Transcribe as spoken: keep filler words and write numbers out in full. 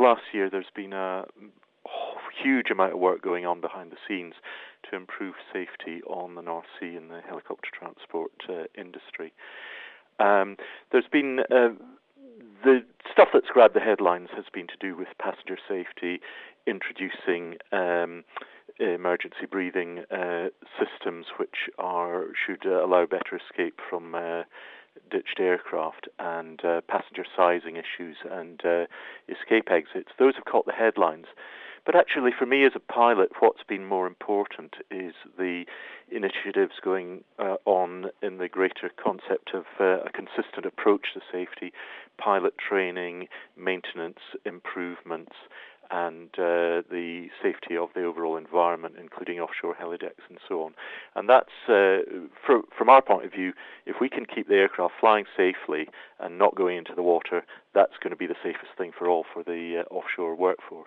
last year there's been a huge amount of work going on behind the scenes to improve safety on the North Sea in the helicopter transport uh, industry. Um, there's been uh, the stuff that's grabbed the headlines has been to do with passenger safety, introducing um, emergency breathing uh, systems which are should uh, allow better escape from uh, ditched aircraft, and uh, passenger sizing issues and uh, escape exits. Those have caught the headlines. But actually, for me as a pilot, what's been more important is the initiatives going uh, on in the greater concept of uh, a consistent approach to safety, pilot training, maintenance improvements, and uh, the safety of the overall environment, including offshore helidecks and so on. And that's, uh, for, from our point of view, if we can keep the aircraft flying safely and not going into the water, that's going to be the safest thing for all for the uh, offshore workforce.